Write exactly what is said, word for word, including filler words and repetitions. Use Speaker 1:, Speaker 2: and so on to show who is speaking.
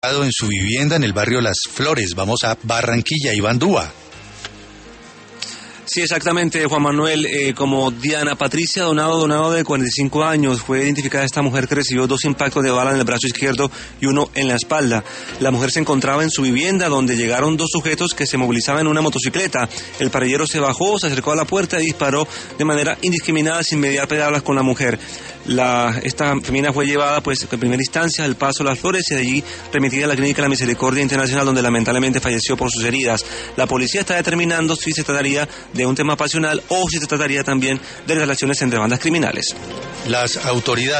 Speaker 1: en su vivienda en el barrio Las Flores. Vamos a Barranquilla, Iván Dúa.
Speaker 2: Sí, exactamente, Juan Manuel. Eh, como Diana Patricia Donado Donado, de cuarenta y cinco años, fue identificada esta mujer que recibió dos impactos de bala en el brazo izquierdo y uno en la espalda. La mujer se encontraba en su vivienda, donde llegaron dos sujetos que se movilizaban en una motocicleta. El parrillero se bajó, se acercó a la puerta y disparó de manera indiscriminada sin mediar palabras con la mujer. La, esta femina fue llevada, pues, en primera instancia al Paso Las Flores y de allí remitida a la Clínica La Misericordia Internacional, donde lamentablemente falleció por sus heridas. La policía está determinando si se trataría de un tema pasional o si se trataría también de relaciones entre bandas criminales.
Speaker 1: Las autoridades